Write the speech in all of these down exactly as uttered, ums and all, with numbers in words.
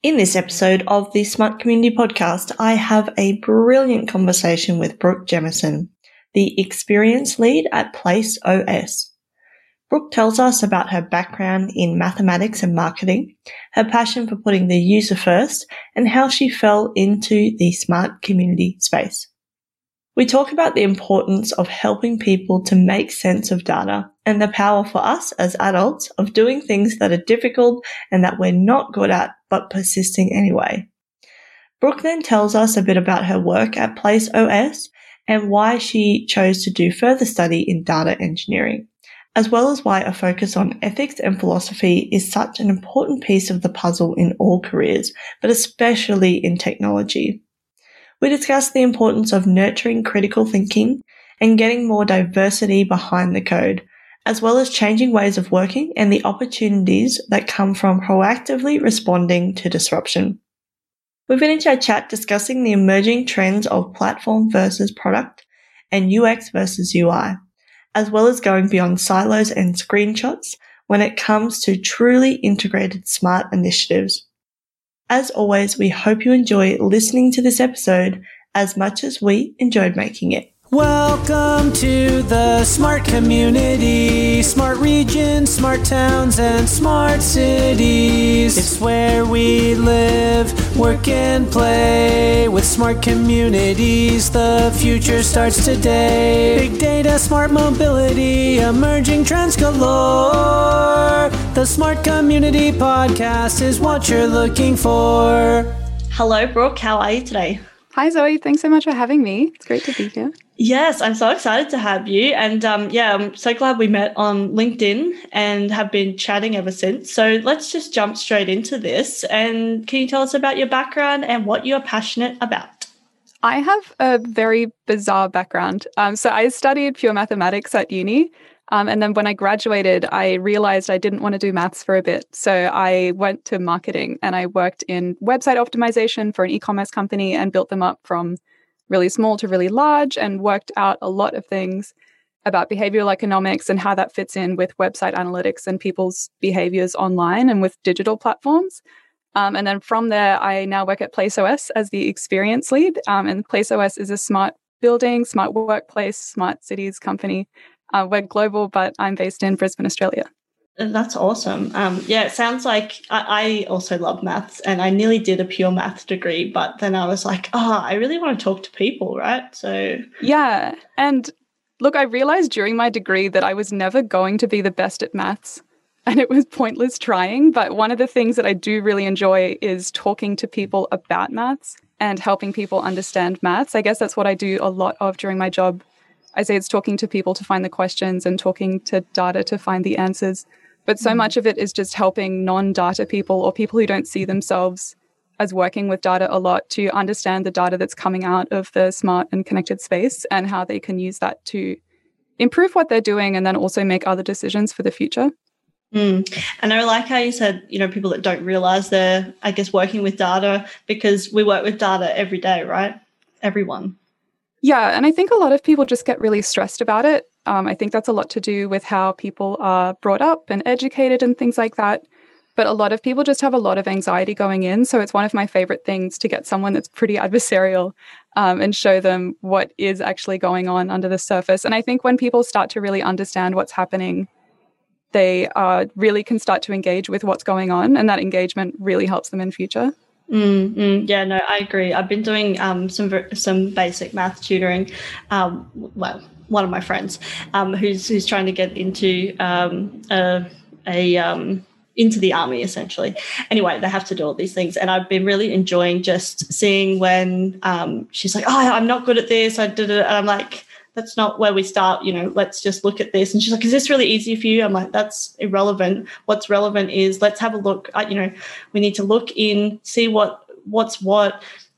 In this episode of the Smart Community Podcast, I have a brilliant conversation with Brooke Jemison, the Experience Lead at Place O S. Brooke tells us about her background in mathematics and marketing, her passion for putting the user first, and how she fell into the smart community space. We talk about the importance of helping people to make sense of data and the power for us as adults of doing things that are difficult and that we're not good at but persisting anyway. Brooke then tells us a bit about her work at Place O S and why she chose to do further study in data engineering, as well as why a focus on ethics and philosophy is such an important piece of the puzzle in all careers, but especially in technology. We discuss the importance of nurturing critical thinking and getting more diversity behind the code, as well as changing ways of working and the opportunities that come from proactively responding to disruption. We finished our chat discussing the emerging trends of platform versus product and U X versus U I, as well as going beyond silos and screenshots when it comes to truly integrated smart initiatives. As always, we hope you enjoy listening to this episode as much as we enjoyed making it. Welcome to the smart community, smart regions, smart towns, and smart cities. It's where we live, work, and play. With smart communities, the future starts today. Big data, smart mobility, emerging trends galore. The Smart Community Podcast is what you're looking for. Hello, Brooke. How are you today? Hi, Zoe. Thanks so much for having me. It's great to be here. Yes, I'm so excited to have you. And um, yeah, I'm so glad we met on LinkedIn and have been chatting ever since. So let's just jump straight into this. And can you tell us about your background and what you're passionate about? I have a very bizarre background. Um, so I studied pure mathematics at uni. Um, and then when I graduated, I realized I didn't want to do maths for a bit. So I went to marketing and I worked in website optimization for an e-commerce company and built them up from really small to really large and worked out a lot of things about behavioral economics and how that fits in with website analytics and people's behaviors online and with digital platforms. Um, and then from there, I now work at Place O S as the experience lead. Um, and Place O S is a smart building, smart workplace, smart cities company. Uh, we're global, but I'm based in Brisbane, Australia. That's awesome. Um, yeah, it sounds like I, I also love maths and I nearly did a pure maths degree, but then I was like, oh, I really want to talk to people, right? So yeah. And look, I realized during my degree that I was never going to be the best at maths and it was pointless trying. But one of the things that I do really enjoy is talking to people about maths and helping people understand maths. I guess that's what I do a lot of during my job. I say it's talking to people to find the questions and talking to data to find the answers. But so mm. much of it is just helping non-data people or people who don't see themselves as working with data a lot to understand the data that's coming out of the smart and connected space and how they can use that to improve what they're doing and then also make other decisions for the future. Mm. And I like how you said, you know, people that don't realize they're, I guess, working with data because we work with data every day, right? Everyone. Yeah, and I think a lot of people just get really stressed about it. Um, I think that's a lot to do with how people are brought up and educated and things like that. But a lot of people just have a lot of anxiety going in. So it's one of my favorite things to get someone that's pretty adversarial um, and show them what is actually going on under the surface. And I think when people start to really understand what's happening, they uh, really can start to engage with what's going on. And that engagement really helps them in future. Mm, mm, yeah, no, I agree. I've been doing um, some some basic math tutoring. Um, well, one of my friends um, who's who's trying to get into um, a, a um, into the army, essentially. Anyway, they have to do all these things, and I've been really enjoying just seeing when um, she's like, "Oh, I'm not good at this." I did it, and I'm like, that's not where we start, you know, let's just look at this. And she's like, is this really easy for you? I'm like, that's irrelevant. What's relevant is let's have a look at, you know, we need to look in, see what, what's what,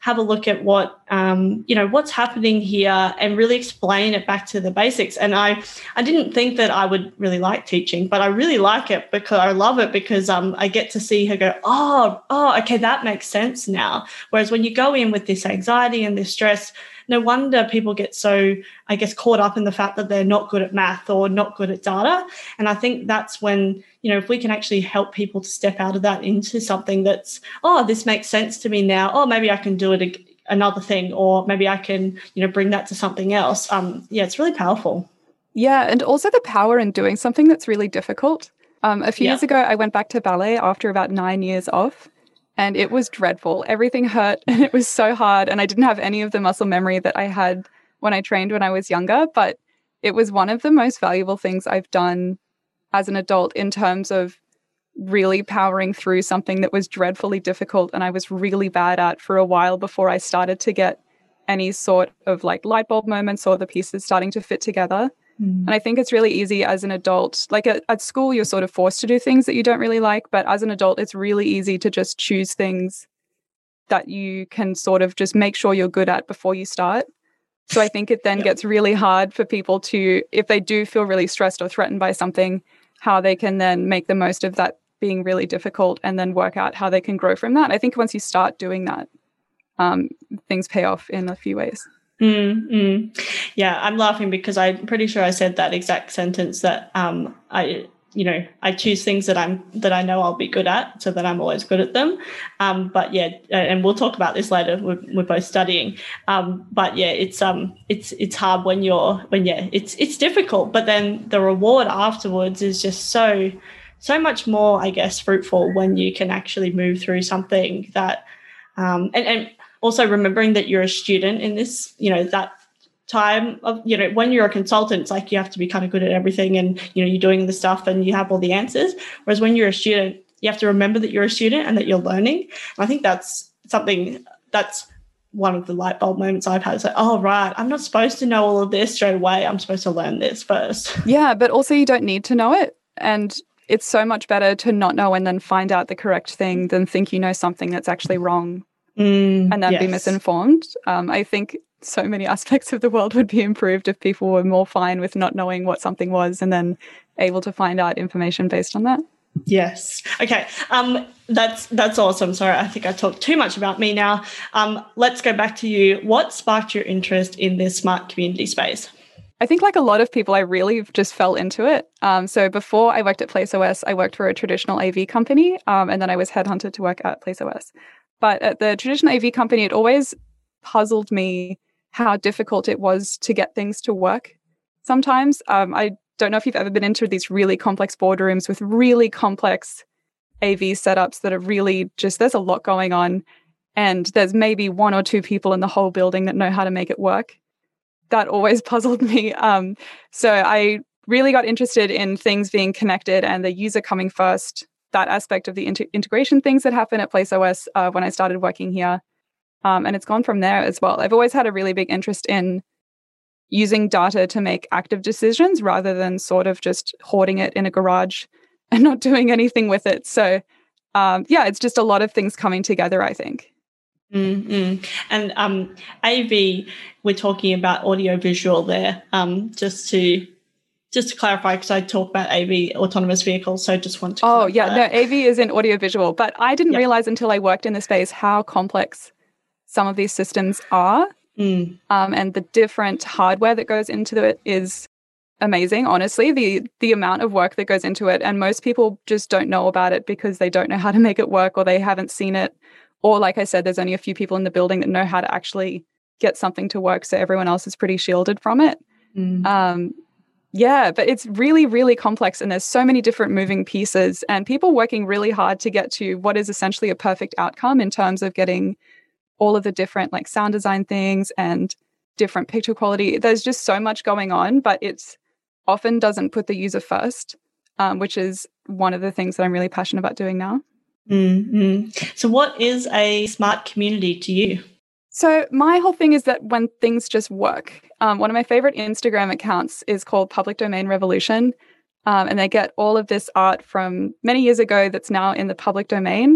have a look at what, um, you know, what's happening here and really explain it back to the basics. And I, I didn't think that I would really like teaching, but I really like it because I love it because um, I get to see her go, oh, oh, okay, that makes sense now. Whereas when you go in with this anxiety and this stress, no wonder people get so, I guess, caught up in the fact that they're not good at math or not good at data. And I think that's when, you know, if we can actually help people to step out of that into something that's, oh, this makes sense to me now. Oh, maybe I can do it ag- another thing, or maybe I can, you know, bring that to something else. Um, yeah, it's really powerful. Yeah, and also the power in doing something that's really difficult. Um, a few Yeah. years ago, I went back to ballet after about nine years off. And it was dreadful. Everything hurt and it was so hard. And I didn't have any of the muscle memory that I had when I trained when I was younger. But it was one of the most valuable things I've done as an adult in terms of really powering through something that was dreadfully difficult and I was really bad at for a while before I started to get any sort of like light bulb moments or the pieces starting to fit together. And I think it's really easy as an adult, like at, at school, you're sort of forced to do things that you don't really like. But as an adult, it's really easy to just choose things that you can sort of just make sure you're good at before you start. So I think it then yep. gets really hard for people to, if they do feel really stressed or threatened by something, how they can then make the most of that being really difficult and then work out how they can grow from that. I think once you start doing that, um, things pay off in a few ways. Mm-hmm. Yeah, I'm laughing because I'm pretty sure I said that exact sentence that um, I, you know, I choose things that I'm that I know I'll be good at, so that I'm always good at them. Um, but yeah, and we'll talk about this later. We're, we're both studying, um, but yeah, it's um, it's it's hard when you're when yeah, it's it's difficult. But then the reward afterwards is just so so much more, I guess, fruitful when you can actually move through something that, um, and and. Also remembering that you're a student in this, you know, that time of, you know, when you're a consultant, it's like you have to be kind of good at everything and, you know, you're doing the stuff and you have all the answers. Whereas when you're a student, you have to remember that you're a student and that you're learning. And I think that's something that's one of the light bulb moments I've had. It's like, oh, right, I'm not supposed to know all of this straight away. I'm supposed to learn this first. Yeah, but also you don't need to know it. And it's so much better to not know and then find out the correct thing than think you know something that's actually wrong. Mm, and then yes. be misinformed. Um, I think so many aspects of the world would be improved if people were more fine with not knowing what something was and then able to find out information based on that. Yes. Okay. Um, that's that's awesome. Sorry, I think I talked too much about me now. Um, let's go back to you. What sparked your interest in this smart community space? I think like a lot of people, I really just fell into it. Um, so before I worked at PlaceOS, I worked for a traditional A V company, um, and then I was headhunted to work at PlaceOS. But at the traditional A V company, it always puzzled me how difficult it was to get things to work. Sometimes um, I don't know if you've ever been into these really complex boardrooms with really complex A V setups that are really just, there's a lot going on. And there's maybe one or two people in the whole building that know how to make it work. That always puzzled me. Um, so I really got interested in things being connected and the user coming first. That aspect of the inter- integration things that happen at PlaceOS uh, when I started working here. Um, and it's gone from there as well. I've always had a really big interest in using data to make active decisions rather than sort of just hoarding it in a garage and not doing anything with it. So um, yeah, it's just a lot of things coming together, I think. Mm-hmm. And um, A V, we're talking about audio-visual there, um, just to... Just to clarify, because I talk about A V, autonomous vehicles, so just want to Oh, clarify. yeah, no, A V is in audiovisual, but I didn't yep. realize until I worked in the space how complex some of these systems are. Mm. Um, and the different hardware that goes into it is amazing, honestly, the the amount of work that goes into it. And most people just don't know about it because they don't know how to make it work or they haven't seen it. Or like I said, there's only a few people in the building that know how to actually get something to work, so everyone else is pretty shielded from it. Mm. Um Yeah, but it's really, really complex and there's so many different moving pieces and people working really hard to get to what is essentially a perfect outcome in terms of getting all of the different like sound design things and different picture quality. There's just so much going on, but it's often doesn't put the user first, um, which is one of the things that I'm really passionate about doing now. Mm-hmm. So what is a smart community to you? So my whole thing is that when things just work, um, one of my favorite Instagram accounts is called Public Domain Revolution. Um, and they get all of this art from many years ago that's now in the public domain.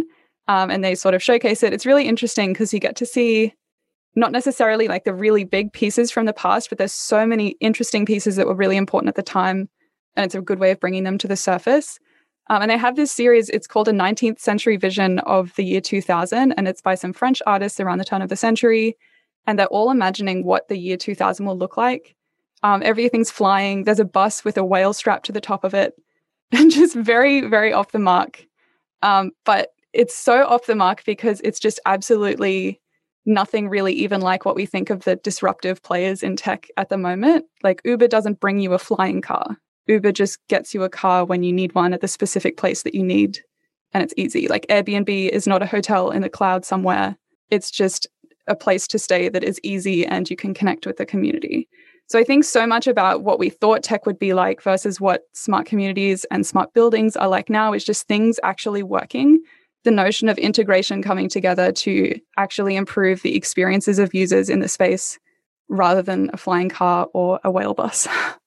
um, and they sort of showcase it. It's really interesting because you get to see not necessarily like the really big pieces from the past, but there's so many interesting pieces that were really important at the time, and it's a good way of bringing them to the surface. Um, and they have this series, it's called A nineteenth Century Vision of the Year two thousand, and it's by some French artists around the turn of the century, and they're all imagining what the year two thousand will look like. Um, everything's flying. There's a bus with a whale strapped to the top of it, and just very, very off the mark. Um, but it's so off the mark because it's just absolutely nothing really even like what we think of the disruptive players in tech at the moment. Like Uber doesn't bring you a flying car. Uber just gets you a car when you need one at the specific place that you need, and it's easy. Like Airbnb is not a hotel in the cloud somewhere. It's just a place to stay that is easy and you can connect with the community. So I think so much about what we thought tech would be like versus what smart communities and smart buildings are like now is just things actually working. The notion of integration coming together to actually improve the experiences of users in the space rather than a flying car or a whale bus.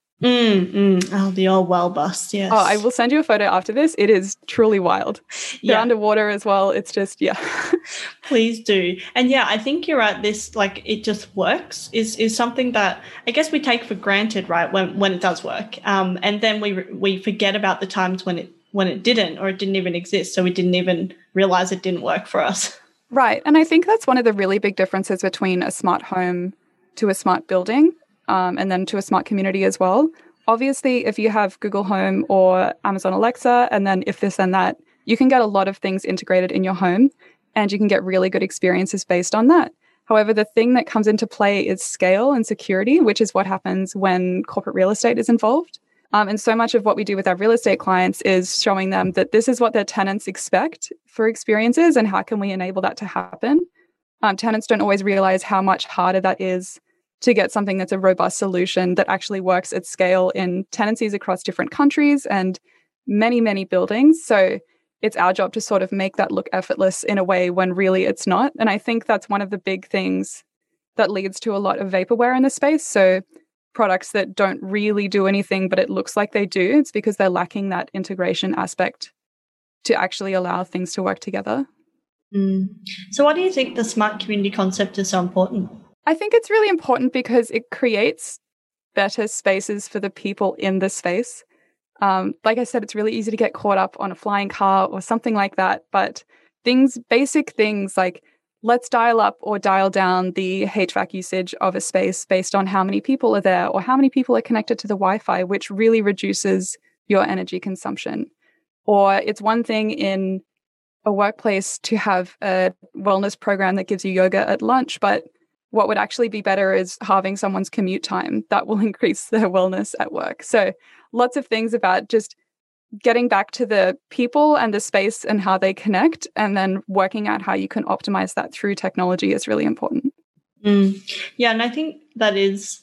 Mm, mm. Oh, the old whale bus, yes. Oh, I will send you a photo after this. It is truly wild. They're yeah. underwater as well. It's just, yeah. Please do. And yeah, I think you're right. This, like, it just works is is something that I guess we take for granted, right, when, when it does work. Um, and then we we forget about the times when it when it didn't or it didn't even exist. So we didn't even realize it didn't work for us. Right. And I think that's one of the really big differences between a smart home to a smart building. Um, and then to a smart community as well. Obviously, if you have Google Home or Amazon Alexa, and then if this and that, you can get a lot of things integrated in your home, and you can get really good experiences based on that. However, the thing that comes into play is scale and security, which is what happens when corporate real estate is involved. Um, and so much of what we do with our real estate clients is showing them that this is what their tenants expect for experiences, and how can we enable that to happen. Um, tenants don't always realize how much harder that is to get something that's a robust solution that actually works at scale in tenancies across different countries and many, many buildings. So it's our job to sort of make that look effortless in a way when really it's not. And I think that's one of the big things that leads to a lot of vaporware in the space. So products that don't really do anything, but it looks like they do, it's because they're lacking that integration aspect to actually allow things to work together. Mm. So why do you think the smart community concept is so important? I think it's really important because it creates better spaces for the people in the space. Um, like I said, it's really easy to get caught up on a flying car or something like that. But things, basic things like let's dial up or dial down the H V A C usage of a space based on how many people are there or how many people are connected to the Wi-Fi, which really reduces your energy consumption. Or it's one thing in a workplace to have a wellness program that gives you yoga at lunch, but what would actually be better is halving someone's commute time. That will increase their wellness at work. So lots of things about just getting back to the people and the space and how they connect, and then working out how you can optimize that through technology is really important. Mm. Yeah, and I think that is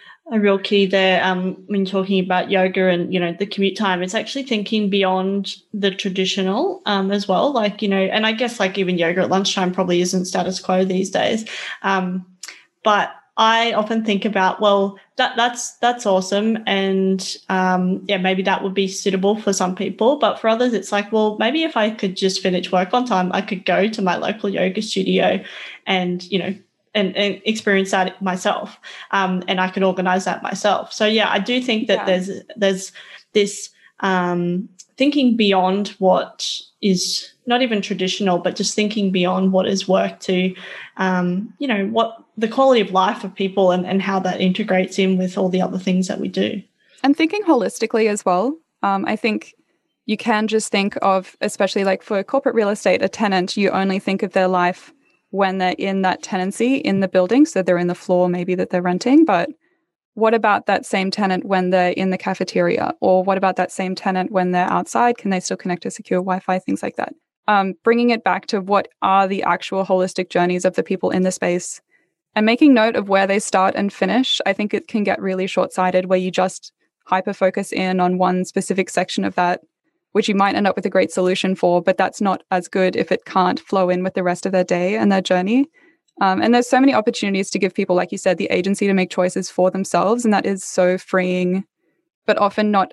a real key there um, when talking about yoga and, you know, the commute time. It's actually thinking beyond the traditional um, as well. Like, you know, and I guess like even yoga at lunchtime probably isn't status quo these days. Um, but I often think about, well, that that's that's awesome. And um, yeah, maybe that would be suitable for some people. But for others, it's like, well, maybe if I could just finish work on time, I could go to my local yoga studio and, you know, And, and experience that myself, um, and I can organize that myself. So yeah, I do think that yeah. there's there's this um, thinking beyond what is not even traditional, but just thinking beyond what is work to, um, you know, what the quality of life of people and, and how that integrates in with all the other things that we do. And thinking holistically as well. Um, I think you can just think of, especially like for corporate real estate, a tenant, you only think of their life when they're in that tenancy in the building. So they're in the floor maybe that they're renting. But what about that same tenant when they're in the cafeteria? Or what about that same tenant when they're outside? Can they still connect to secure Wi-Fi? Things like that. Um, bringing it back to what are the actual holistic journeys of the people in the space and making note of where they start and finish. I think it can get really short-sighted where you just hyper-focus in on one specific section of that, which you might end up with a great solution for, but that's not as good if it can't flow in with the rest of their day and their journey. Um, and there's so many opportunities to give people, like you said, the agency to make choices for themselves. And that is so freeing, but often not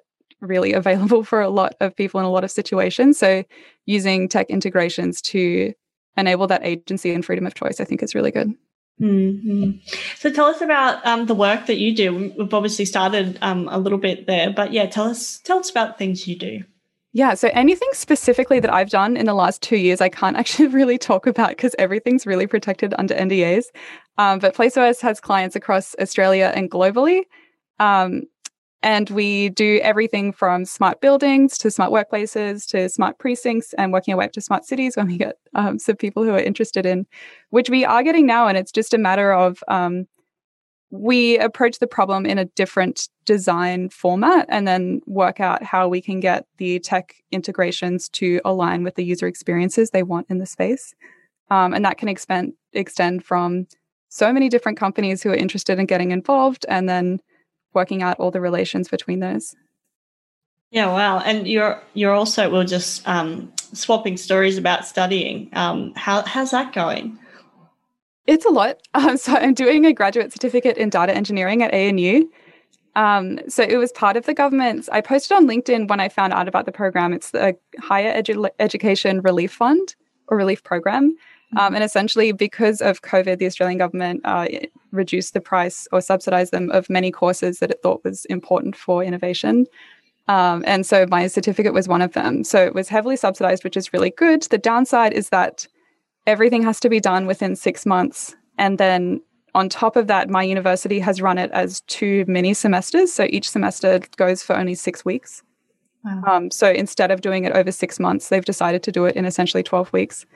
really available for a lot of people in a lot of situations. So using tech integrations to enable that agency and freedom of choice, I think is really good. Mm-hmm. So tell us about um, the work that you do. We've obviously started um, a little bit there, but yeah, tell us tell us about things you do. Yeah, so anything specifically that I've done in the last two years, I can't actually really talk about because everything's really protected under N D As. Um, but PlaceOS has clients across Australia and globally. Um, and we do everything from smart buildings to smart workplaces to smart precincts and working our way up to smart cities when we get um, some people who are interested in, which we are getting now. And it's just a matter of um, we approach the problem in a different design format and then work out how we can get the tech integrations to align with the user experiences they want in the space. Um, and that can expand, extend from so many different companies who are interested in getting involved and then working out all the relations between those. Yeah, wow. And you're you're also, we're just um, swapping stories about studying. Um, how how's that going? It's a lot. Um, so I'm doing a graduate certificate in data engineering at A N U. Um, so it was part of the government's, I posted on LinkedIn when I found out about the program. It's the Higher Edu- Education Relief Fund or Relief Program. Um, and essentially, because of COVID, the Australian government uh, reduced the price or subsidised them of many courses that it thought was important for innovation. Um, and so my certificate was one of them. So it was heavily subsidised, which is really good. The downside is that everything has to be done within six months. And then on top of that, my university has run it as two mini semesters. So each semester goes for only six weeks. Wow. Um, so instead of doing it over six months, they've decided to do it in essentially twelve weeks.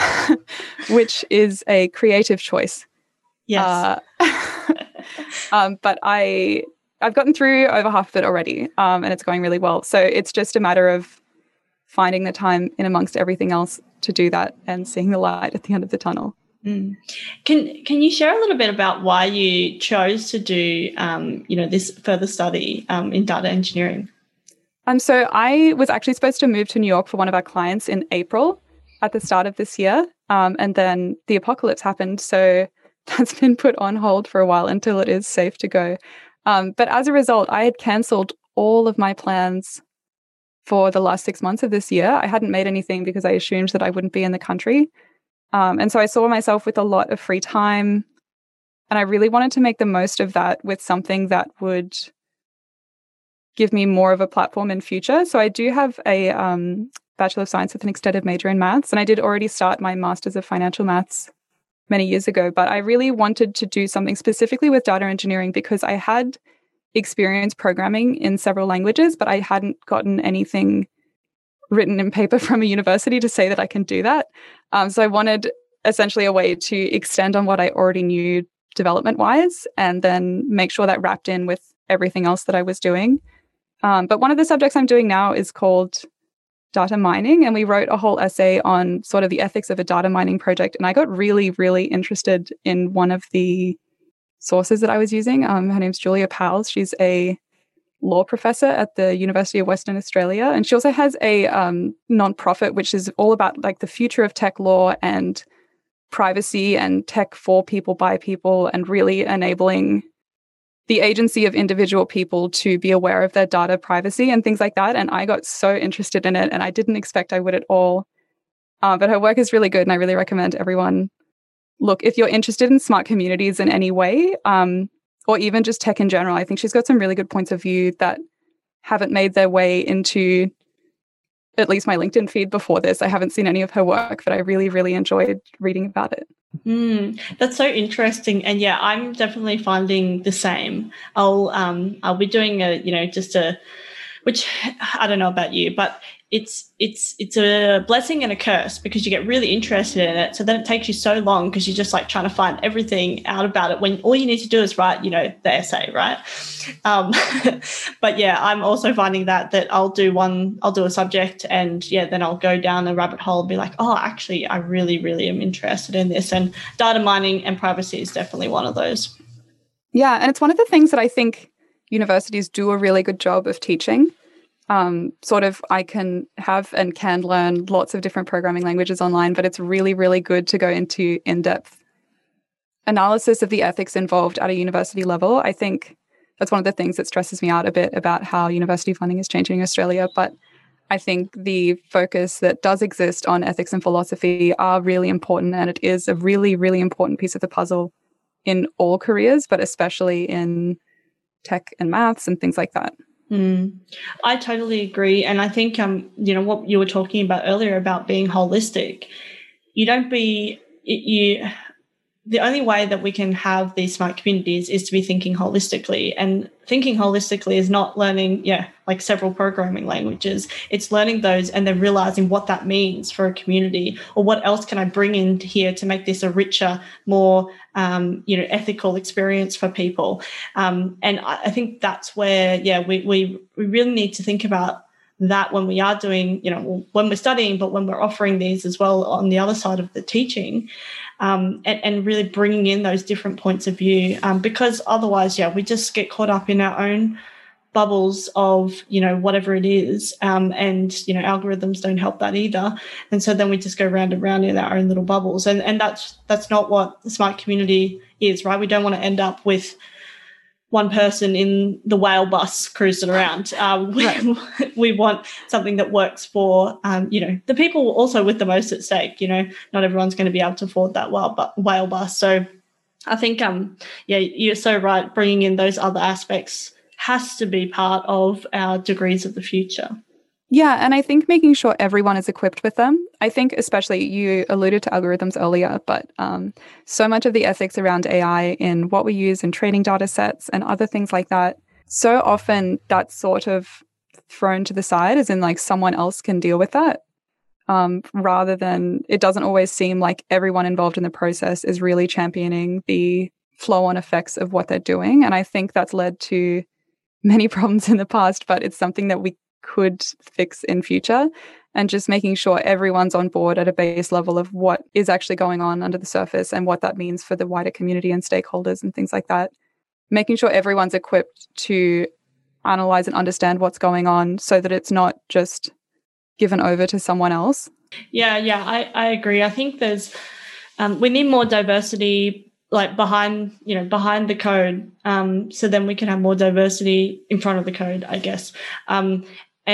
Which is a creative choice. Yes. Uh, um, but I, I've gotten through over half of it already, um, and it's going really well. So it's just a matter of finding the time in amongst everything else to do that and seeing the light at the end of the tunnel. Mm. Can Can you share a little bit about why you chose to do, um, you know, this further study um, in data engineering? Um, so I was actually supposed to move to New York for one of our clients in April at the start of this year. Um, and then the apocalypse happened. So that's been put on hold for a while until it is safe to go. Um, but as a result, I had cancelled all of my plans for the last six months of this year. I hadn't made anything because I assumed that I wouldn't be in the country. Um, and so I saw myself with a lot of free time. And I really wanted to make the most of that with something that would give me more of a platform in future. So I do have a um, Bachelor of Science with an extended major in maths, and I did already start my Masters of Financial Maths many years ago, but I really wanted to do something specifically with data engineering because I had experience programming in several languages, but I hadn't gotten anything written in paper from a university to say that I can do that. Um, so I wanted essentially a way to extend on what I already knew development-wise and then make sure that wrapped in with everything else that I was doing. Um, but one of the subjects I'm doing now is called data mining, and we wrote a whole essay on sort of the ethics of a data mining project. And I got really, really interested in one of the sources that I was using. Um, her name's Julia Powles. She's a law professor at the University of Western Australia. And she also has a um, nonprofit, which is all about like the future of tech law and privacy and tech for people, by people, and really enabling the agency of individual people to be aware of their data privacy and things like that. And I got so interested in it, and I didn't expect I would at all. Uh, but her work is really good, and I really recommend everyone look. If you're interested in smart communities in any way, um, or even just tech in general, I think she's got some really good points of view that haven't made their way into at least my LinkedIn feed before this. I haven't seen any of her work, but I really, really enjoyed reading about it. Mm, that's so interesting, and yeah, I'm definitely finding the same. I'll um I'll be doing a you know just a, which I don't know about you, but it's it's it's a blessing and a curse because you get really interested in it. So then it takes you so long because you're just like trying to find everything out about it when all you need to do is write, you know, the essay, right? Um, but yeah, I'm also finding that that I'll do one, I'll do a subject, and yeah, then I'll go down a rabbit hole and be like, oh, actually, I really, really am interested in this. And data mining and privacy is definitely one of those. Yeah, and it's one of the things that I think universities do a really good job of teaching. Um, sort of I can have and can learn lots of different programming languages online, but it's really, really good to go into in-depth analysis of the ethics involved at a university level. I think that's one of the things that stresses me out a bit about how university funding is changing in Australia. But I think the focus that does exist on ethics and philosophy are really important, and it is a really, really important piece of the puzzle in all careers, but especially in tech and maths and things like that. Mm. I totally agree. And I think, um, you know, what you were talking about earlier about being holistic, you don't be, you, the only way that we can have these smart communities is to be thinking holistically. And thinking holistically is not learning, yeah, like several programming languages. It's learning those and then realizing what that means for a community, or what else can I bring in here to make this a richer, more, um, you know, ethical experience for people. Um, and I, I think that's where, yeah, we, we, we really need to think about that when we are doing, you know, when we're studying, but when we're offering these as well on the other side of the teaching. Um, and, and really bringing in those different points of view, um, because otherwise, yeah, we just get caught up in our own bubbles of, you know, whatever it is. Um, and, you know, algorithms don't help that either. And so then we just go round and round in our own little bubbles. And, and that's, that's not what the smart community is, right? We don't want to end up with one person in the whale bus cruising around. Um, we, right. we want something that works for, um, you know, the people also with the most at stake. You know, not everyone's going to be able to afford that whale, bu- whale bus. So I think, um, yeah, you're so right. Bringing in those other aspects has to be part of our degrees of the future. Yeah, and I think making sure everyone is equipped with them. I think especially you alluded to algorithms earlier, but um, so much of the ethics around A I in what we use in training data sets and other things like that, so often that's sort of thrown to the side, as in like someone else can deal with that, um, rather than it doesn't always seem like everyone involved in the process is really championing the flow-on effects of what they're doing. And I think that's led to many problems in the past, but it's something that we could fix in future, and just making sure everyone's on board at a base level of what is actually going on under the surface and what that means for the wider community and stakeholders and things like that. Making sure everyone's equipped to analyze and understand what's going on so that it's not just given over to someone else. Yeah, yeah, I, I agree. I think there's, um, we need more diversity like behind, you know, behind the code. Um, so then we can have more diversity in front of the code, I guess. Um,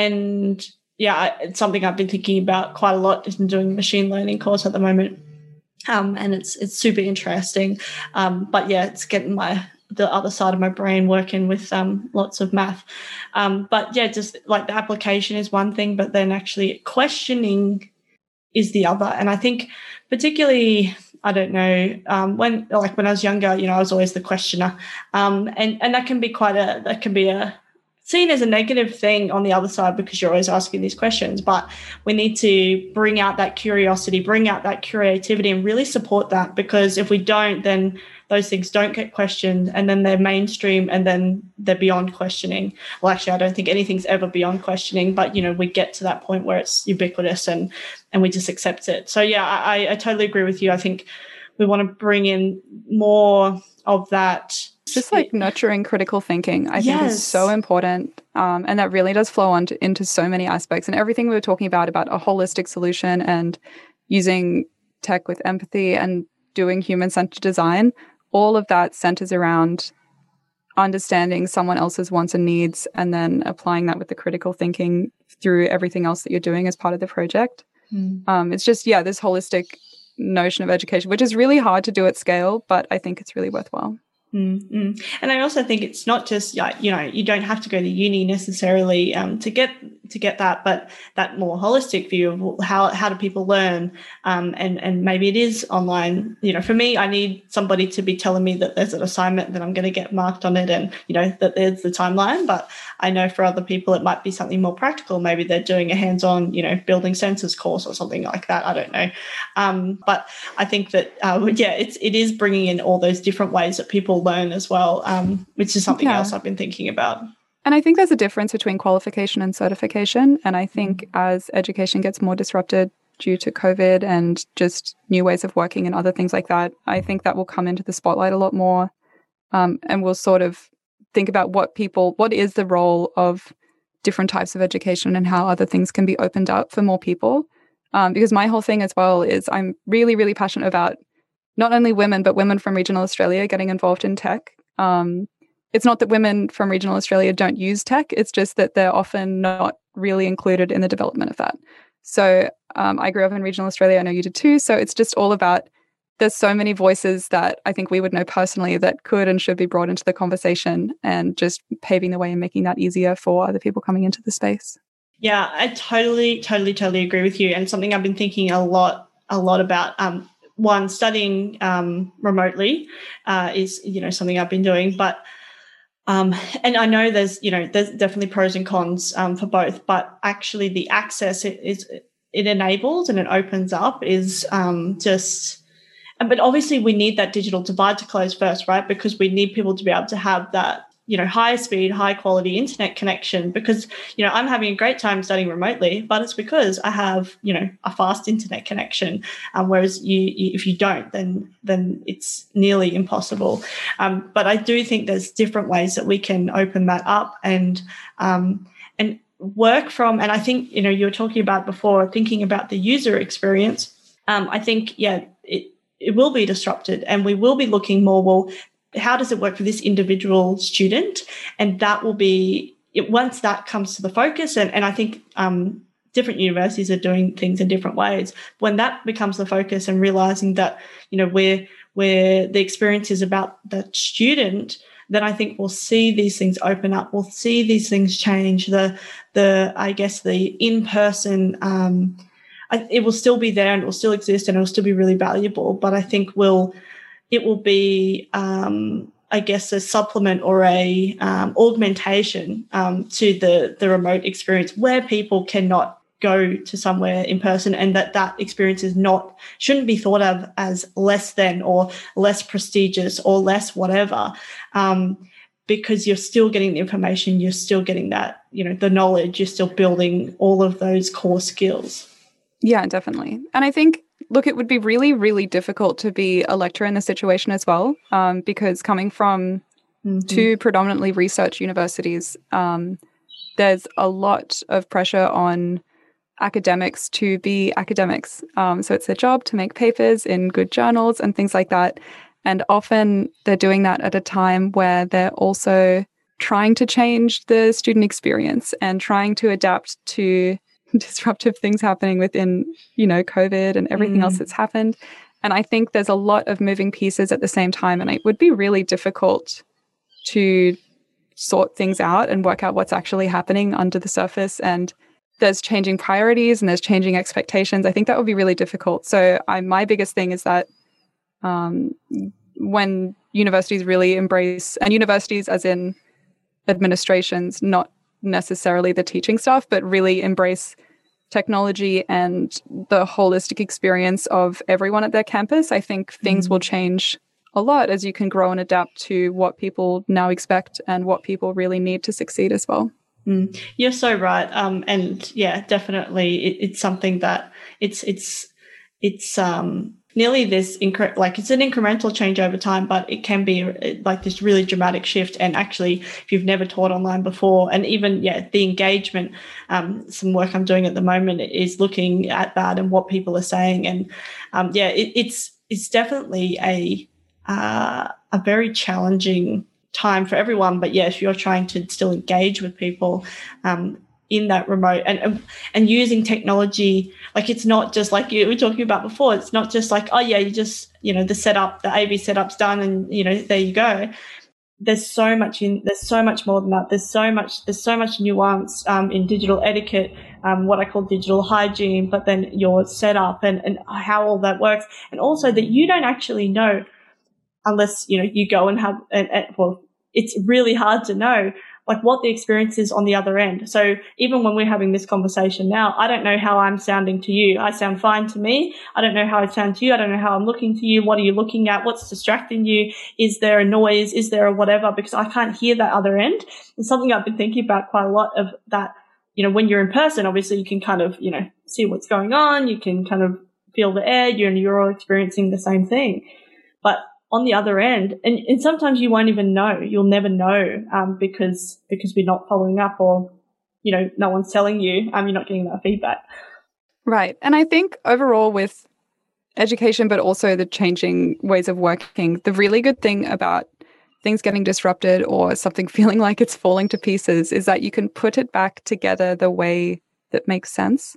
And yeah, it's something I've been thinking about quite a lot. I'm doing a machine learning course at the moment, um, and it's it's super interesting. Um, but yeah, it's getting my the other side of my brain working with um, lots of math. Um, but yeah, just like the application is one thing, but then actually questioning is the other. And I think particularly, I don't know, um, when like when I was younger, you know, I was always the questioner, um, and and that can be quite a that can be a seen as a negative thing on the other side because you're always asking these questions. But we need to bring out that curiosity, bring out that creativity, and really support that, because if we don't, then those things don't get questioned, and then they're mainstream, and then they're beyond questioning. Well, actually, I don't think anything's ever beyond questioning, but, you know, we get to that point where it's ubiquitous and and we just accept it. So, yeah, I, I totally agree with you. I think we want to bring in more of that. Just like nurturing critical thinking, I think yes. is so important. Um, and that really does flow on to, into so many aspects. And everything we were talking about, about a holistic solution and using tech with empathy and doing human-centered design, all of that centers around understanding someone else's wants and needs and then applying that with the critical thinking through everything else that you're doing as part of the project. Mm. Um, it's just, yeah, this holistic notion of education, which is really hard to do at scale, but I think it's really worthwhile. Mm-hmm. And I also think it's not just, you know, you don't have to go to uni necessarily um, to get to get that, but that more holistic view of how how do people learn, um, and and maybe it is online. You know, for me, I need somebody to be telling me that there's an assignment that I'm going to get marked on it, and you know that there's the timeline. But I know for other people it might be something more practical. Maybe they're doing a hands-on, you know, building sensors course or something like that. I don't know, um, but I think that uh, yeah, it's it is bringing in all those different ways that people learn as well, um, which is something yeah. else I've been thinking about. And I think there's a difference between qualification and certification. And I think mm-hmm. as education gets more disrupted due to COVID and just new ways of working and other things like that, I think that will come into the spotlight a lot more. Um, and we'll sort of think about what people, what is the role of different types of education and how other things can be opened up for more people. Um, because my whole thing as well is I'm really, really passionate about not only women, but women from regional Australia getting involved in tech. Um, it's not that women from regional Australia don't use tech, it's just that they're often not really included in the development of that. So um, I grew up in regional Australia, I know you did too, so it's just all about, there's so many voices that I think we would know personally that could and should be brought into the conversation, and just paving the way and making that easier for other people coming into the space. Yeah, I totally, totally, totally agree with you. And something I've been thinking a lot, a lot about, um, one, studying um, remotely uh, is, you know, something I've been doing, but Um, and I know there's, you know, there's definitely pros and cons um, for both, but actually the access it is, it enables and it opens up is um, just, but obviously we need that digital divide to close first, right? Because we need people to be able to have that, you know, high speed, high quality internet connection, because, you know, I'm having a great time studying remotely, but it's because I have, you know, a fast internet connection. Um, whereas you, you, if you don't, then, then it's nearly impossible. Um, but I do think there's different ways that we can open that up and, um, and work from, and I think, you know, you were talking about before, thinking about the user experience. Um, I think, yeah, it, it will be disrupted, and we will be looking more, well, how does it work for this individual student? And that will be, it, once that comes to the focus, and, and I think um, different universities are doing things in different ways. When that becomes the focus and realizing that, you know, where, where the experience is about the student, then I think we'll see these things open up. We'll see these things change. The, the I guess, the in-person, um, I, it will still be there and it will still exist and it will still be really valuable. But I think we'll, it will be, um, I guess, a supplement or a um, augmentation um, to the, the remote experience, where people cannot go to somewhere in person, and that that experience is not, shouldn't be thought of as less than or less prestigious or less whatever, um, because you're still getting the information, you're still getting that, you know, the knowledge, you're still building all of those core skills. Yeah, definitely. And I think, look, it would be really, really difficult to be a lecturer in this situation as well, um, because coming from mm-hmm. two predominantly research universities, um, there's a lot of pressure on academics to be academics. Um, so it's their job to make papers in good journals and things like that. And often they're doing that at a time where they're also trying to change the student experience and trying to adapt to disruptive things happening within, you know, COVID and everything mm. else that's happened. And I think there's a lot of moving pieces at the same time, and it would be really difficult to sort things out and work out what's actually happening under the surface. And there's changing priorities and there's changing expectations. I think that would be really difficult. So I, my biggest thing is that um, when universities really embrace, and universities as in administrations, not necessarily the teaching staff, but really embrace technology and the holistic experience of everyone at their campus, I think things mm. will change a lot as you can grow and adapt to what people now expect and what people really need to succeed as well. Mm. You're so right. Um, and yeah, definitely it, it's something that it's, it's, it's, um, nearly this, incre- like it's an incremental change over time, but it can be like this really dramatic shift. And actually, if you've never taught online before, and even, yeah, the engagement, um, some work I'm doing at the moment is looking at that and what people are saying. And, um, yeah, it, it's, it's definitely a, uh, a very challenging time for everyone. But yes, you're trying to still engage with people, um, in that remote and and using technology. Like, it's not just like you were talking about before. It's not just like, oh yeah, you just, you know, the setup, the A V setup's done and, you know, there you go. There's so much in, there's so much more than that. There's so much, there's so much nuance um, in digital etiquette, um, what I call digital hygiene, but then your setup and, and how all that works. And also that you don't actually know unless, you know, you go and have, and, and well, it's really hard to know like what the experience is on the other end. So even when we're having this conversation now, I don't know how I'm sounding to you. I sound fine to me. I don't know how I sound to you. I don't know how I'm looking to you. What are you looking at? What's distracting you? Is there a noise? Is there a whatever? Because I can't hear that other end. It's something I've been thinking about quite a lot of that, you know, when you're in person, obviously you can kind of, you know, see what's going on. You can kind of feel the air. You're, you're all experiencing the same thing. But on the other end, and, and sometimes you won't even know. You'll never know um, because because we're not following up, or, you know, no one's telling you. Um, you're not getting that feedback. Right. And I think overall with education, but also the changing ways of working, the really good thing about things getting disrupted or something feeling like it's falling to pieces is that you can put it back together the way that makes sense.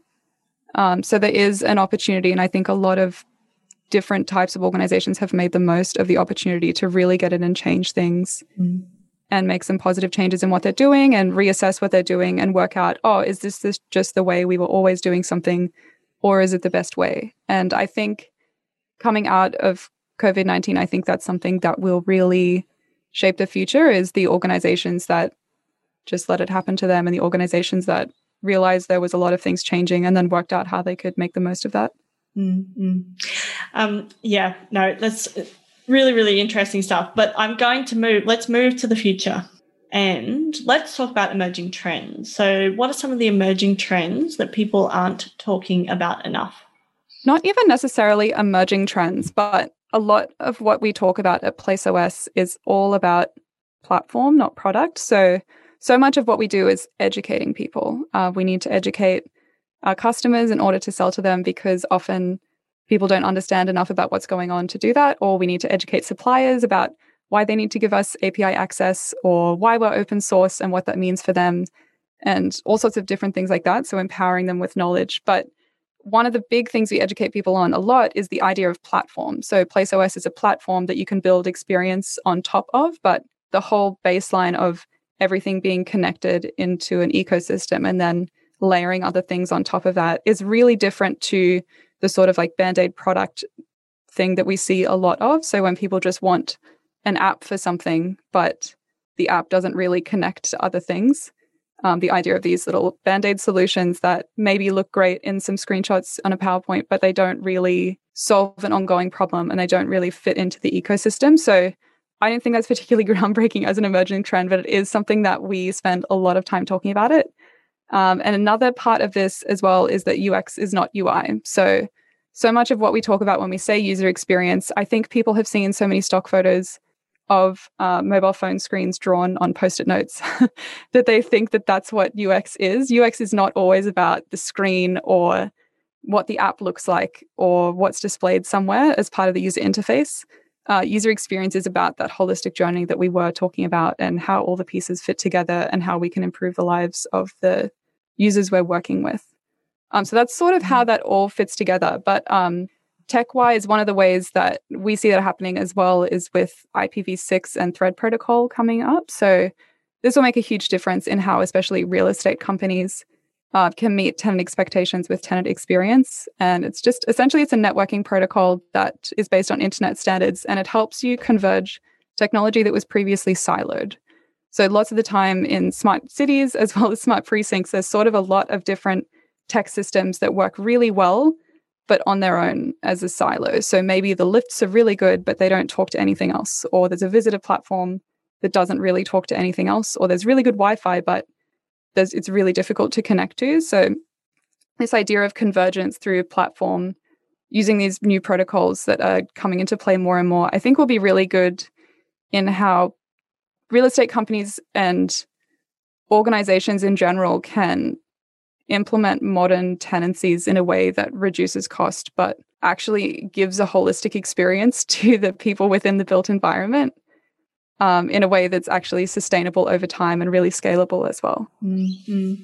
Um, so there is an opportunity, and I think a lot of different types of organizations have made the most of the opportunity to really get in and change things mm. and make some positive changes in what they're doing and reassess what they're doing and work out, oh, is this, this just the way we were always doing something, or is it the best way? And I think coming out of COVID nineteen, I think that's something that will really shape the future, is the organizations that just let it happen to them and the organizations that realized there was a lot of things changing and then worked out how they could make the most of that. Mm-hmm. Um, yeah, no, that's really, really interesting stuff. But I'm going to move, let's move to the future and let's talk about emerging trends. So what are some of the emerging trends that people aren't talking about enough? Not even necessarily emerging trends, but a lot of what we talk about at PlaceOS is all about platform, not product. So So much of what we do is educating people. Uh, we need to educate our customers in order to sell to them, because often people don't understand enough about what's going on to do that, or we need to educate suppliers about why they need to give us A P I access, or why we're open source and what that means for them, and all sorts of different things like that. So empowering them with knowledge. But one of the big things we educate people on a lot is the idea of platform. So PlaceOS is a platform that you can build experience on top of, but the whole baseline of everything being connected into an ecosystem and then layering other things on top of that is really different to the sort of like Band-Aid product thing that we see a lot of. So when people just want an app for something, but the app doesn't really connect to other things, um, the idea of these little Band-Aid solutions that maybe look great in some screenshots on a PowerPoint, but they don't really solve an ongoing problem and they don't really fit into the ecosystem. So I don't think that's particularly groundbreaking as an emerging trend, but it is something that we spend a lot of time talking about it. Um, and another part of this as well is that U X is not U I. So, so much of what we talk about when we say user experience, I think people have seen so many stock photos of uh, mobile phone screens drawn on Post-it notes that they think that that's what U X is. U X is not always about the screen or what the app looks like or what's displayed somewhere as part of the user interface. Uh, user experience is about that holistic journey that we were talking about and how all the pieces fit together and how we can improve the lives of the users we're working with. Um, so that's sort of how that all fits together. But um, tech-wise, one of the ways that we see that happening as well is with I P v six and Thread Protocol coming up. So this will make a huge difference in how especially real estate companies Uh, can meet tenant expectations with tenant experience. And it's just essentially it's a networking protocol that is based on internet standards, and it helps you converge technology that was previously siloed. So lots of the time in smart cities as well as smart precincts, there's sort of a lot of different tech systems that work really well, but on their own as a silo. So maybe the lifts are really good, but they don't talk to anything else. Or there's a visitor platform that doesn't really talk to anything else. Or there's really good Wi-Fi, but There's, it's really difficult to connect to. So this idea of convergence through platform, using these new protocols that are coming into play more and more, I think will be really good in how real estate companies and organizations in general can implement modern tenancies in a way that reduces cost, but actually gives a holistic experience to the people within the built environment. Um, in a way that's actually sustainable over time and really scalable as well. Mm-hmm.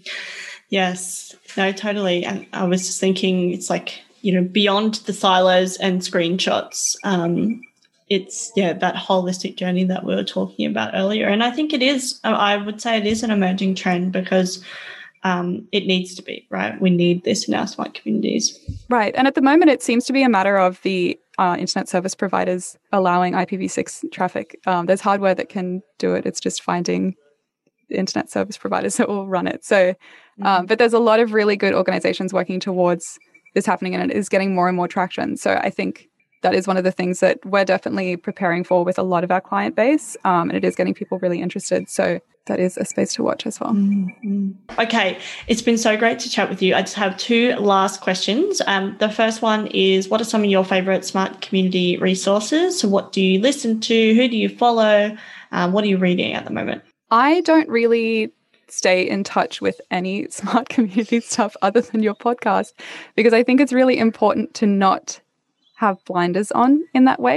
Yes, no, totally. And I was just thinking it's like, you know, beyond the silos and screenshots, um, it's, yeah, that holistic journey that we were talking about earlier. And I think it is, I would say it is an emerging trend because um, it needs to be, right? We need this in our smart communities. Right. And at the moment, it seems to be a matter of the uh, internet service providers allowing I P v six traffic. Um, there's hardware that can do it. It's just finding the internet service providers that will run it. So, um, mm-hmm. but there's a lot of really good organizations working towards this happening, and it is getting more and more traction. So I think that is one of the things that we're definitely preparing for with a lot of our client base, um, and it is getting people really interested. So that is a space to watch as well. Mm-hmm. Okay, it's been so great to chat with you. I just have two last questions. Um, the first one is, what are some of your favourite smart community resources? So what do you listen to? Who do you follow? Um, what are you reading at the moment? I don't really stay in touch with any smart community stuff other than your podcast, because I think it's really important to not have blinders on in that way.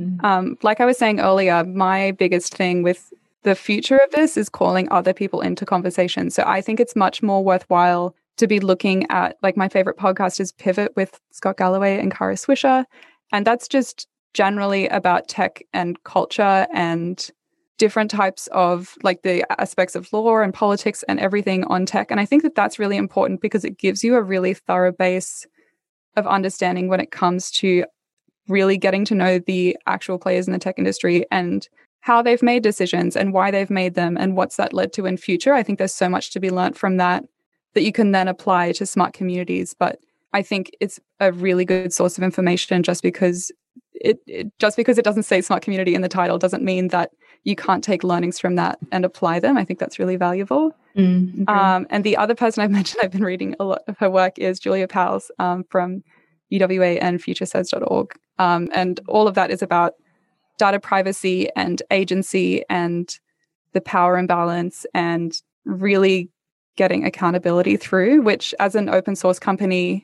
Mm. Um, like I was saying earlier, my biggest thing with the future of this is calling other people into conversation. So I think it's much more worthwhile to be looking at, like, my favorite podcast is Pivot with Scott Galloway and Kara Swisher. And that's just generally about tech and culture and different types of, like, the aspects of law and politics and everything on tech. And I think that that's really important because it gives you a really thorough base of understanding when it comes to really getting to know the actual players in the tech industry and how they've made decisions and why they've made them and what's that led to in future. I think there's so much to be learnt from that that you can then apply to smart communities. But I think it's a really good source of information just because it, it just because it doesn't say smart community in the title doesn't mean that you can't take learnings from that and apply them. I think that's really valuable. Mm, okay. um, and the other person I've mentioned I've been reading a lot of her work is Julia Powles um, from U W A and future says dot org. Um, and all of that is about data privacy and agency and the power imbalance and really getting accountability through, which as an open source company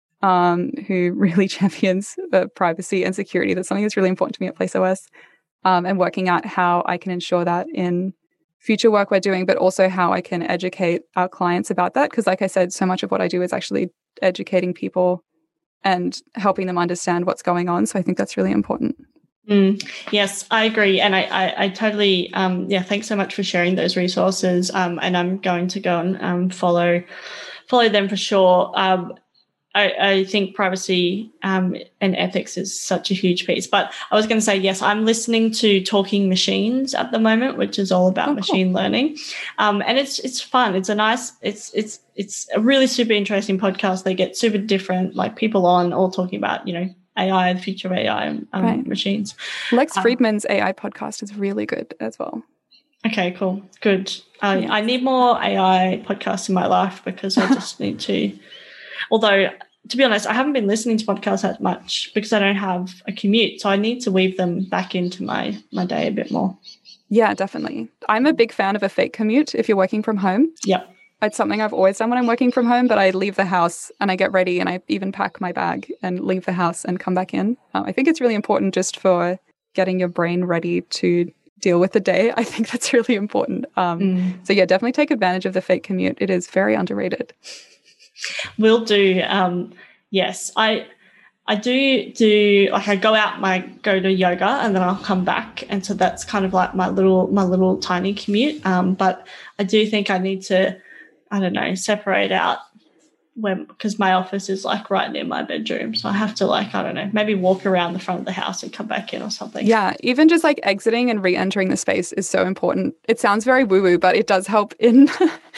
um, who really champions uh, privacy and security, that's something that's really important to me at PlaceOS, um, and working out how I can ensure that in future work we're doing, but also how I can educate our clients about that. Because like I said, so much of what I do is actually educating people and helping them understand what's going on. So I think that's really important. Mm, yes, I agree. And I, I, I totally, um, yeah, thanks so much for sharing those resources. Um, and I'm going to go and um, follow, follow them for sure. Um, I, I think privacy um, and ethics is such a huge piece. But I was going to say, yes, I'm listening to Talking Machines at the moment, which is all about oh, machine cool. learning. Um, and it's it's fun. It's a nice, it's it's it's a really super interesting podcast. They get super different, like, people on, all talking about, you know, A I, the future of A I and um, right. machines. Lex um, Friedman's A I podcast is really good as well. Okay, cool. Good. I, yes. I need more A I podcasts in my life because I just need to, although, to be honest, I haven't been listening to podcasts that much because I don't have a commute. So I need to weave them back into my, my day a bit more. Yeah, definitely. I'm a big fan of a fake commute if you're working from home. Yep. It's something I've always done when I'm working from home, but I leave the house and I get ready and I even pack my bag and leave the house and come back in. Um, I think it's really important just for getting your brain ready to deal with the day. I think that's really important. Um, mm. So yeah, definitely take advantage of the fake commute. It is very underrated. Will do. Um, yes, I I do do like I go out, my go to yoga, and then I'll come back, and so that's kind of like my little my little tiny commute. Um, but I do think I need to, I don't know, separate out when, because my office is like right near my bedroom, so I have to, like, I don't know, maybe walk around the front of the house and come back in or something. Yeah, even just like exiting and re-entering the space is so important. It sounds very woo-woo, but it does help in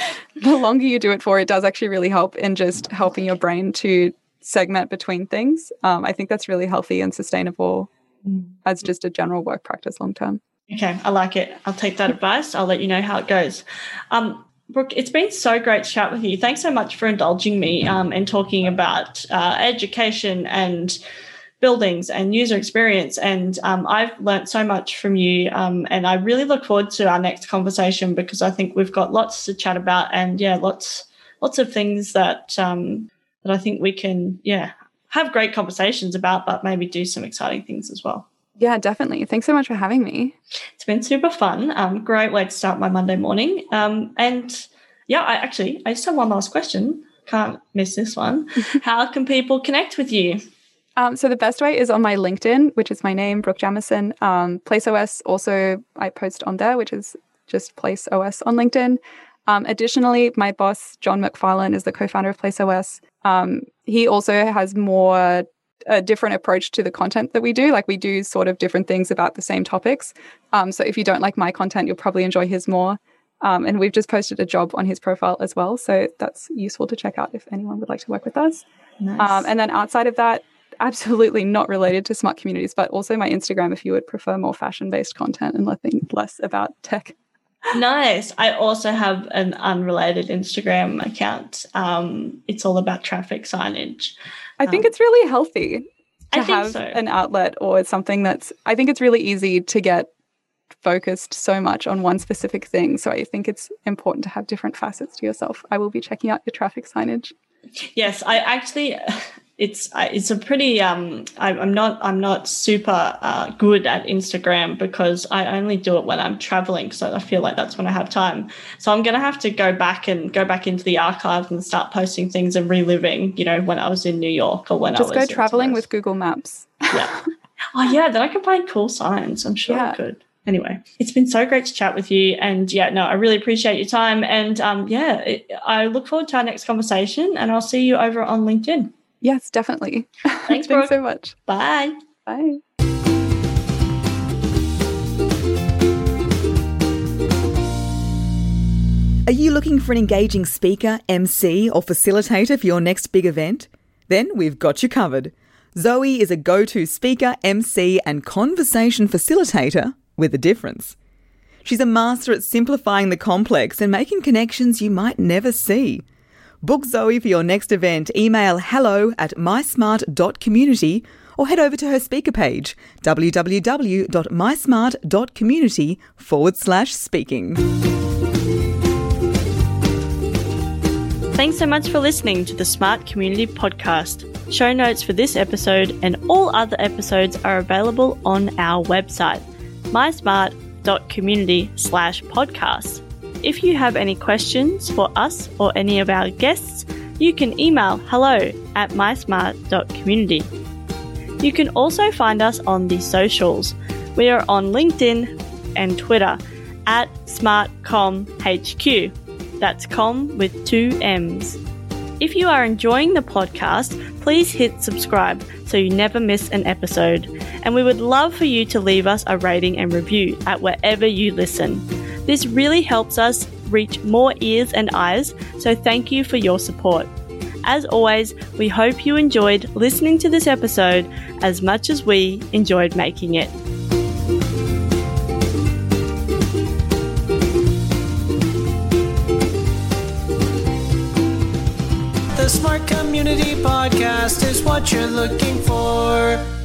the longer you do it for, it does actually really help in just helping your brain to segment between things. Um, I think that's really healthy and sustainable as just a general work practice long term. Okay, I like it. I'll take that advice. I'll let you know how it goes. Um, Brooke, it's been so great to chat with you. Thanks so much for indulging me um, and talking about uh, education and buildings and user experience. And um, I've learnt so much from you, um, and I really look forward to our next conversation because I think we've got lots to chat about, and yeah, lots lots of things that um, that I think we can yeah have great conversations about, but maybe do some exciting things as well. Yeah, definitely. Thanks so much for having me. It's been super fun. Um, great way to start my Monday morning. Um, and yeah, I actually, I just have one last question. Can't miss this one. How can people connect with you? Um, so the best way is on my LinkedIn, which is my name, Brooke Jamieson. Um, PlaceOS also, I post on there, which is just PlaceOS on LinkedIn. Um, additionally, my boss, John McFarlane, is the co-founder of PlaceOS. Um, he also has more a different approach to the content that we do. Like, we do sort of different things about the same topics. Um, so if you don't like my content, you'll probably enjoy his more. Um, and we've just posted a job on his profile as well. So that's useful to check out if anyone would like to work with us. Nice. Um, and then outside of that, absolutely not related to smart communities, but also my Instagram if you would prefer more fashion-based content and nothing less about tech. Nice. I also have an unrelated Instagram account. Um, it's all about traffic signage. I think um, it's really healthy to I think have so. an outlet or something that's, I think it's really easy to get focused so much on one specific thing. So I think it's important to have different facets to yourself. I will be checking out your traffic signage. Yes, I actually, it's it's a pretty um I, I'm not I'm not super uh, good at Instagram because I only do it when I'm traveling, so I feel like that's when I have time. So I'm gonna have to go back and go back into the archive and start posting things and reliving, you know, when I was in New York or when Just I was go traveling with Google Maps. Yeah. Oh yeah, then I can find cool signs. I'm sure yeah. I could. Anyway, it's been so great to chat with you. And yeah, no, I really appreciate your time. And um, yeah, it, I look forward to our next conversation, and I'll see you over on LinkedIn. Yes, definitely. Thanks, Thanks so much. Bye. Bye. Are you looking for an engaging speaker, M C or facilitator for your next big event? Then we've got you covered. Zoe is a go-to speaker, M C and conversation facilitator with a difference. She's a master at simplifying the complex and making connections you might never see. Book Zoe for your next event. Email hello at mysmart.community or head over to her speaker page, www.mysmart.community forward slash speaking. Thanks so much for listening to the Smart Community Podcast. Show notes for this episode and all other episodes are available on our website, mysmart.community slash podcasts. If you have any questions for us or any of our guests, you can email hello at mysmart.community. You can also find us on the socials. We are on LinkedIn and Twitter at SmartComHQ. That's com with two M's. If you are enjoying the podcast, please hit subscribe so you never miss an episode. And we would love for you to leave us a rating and review at wherever you listen. This really helps us reach more ears and eyes, so thank you for your support. As always, we hope you enjoyed listening to this episode as much as we enjoyed making it. The Smart Community Podcast is what you're looking for.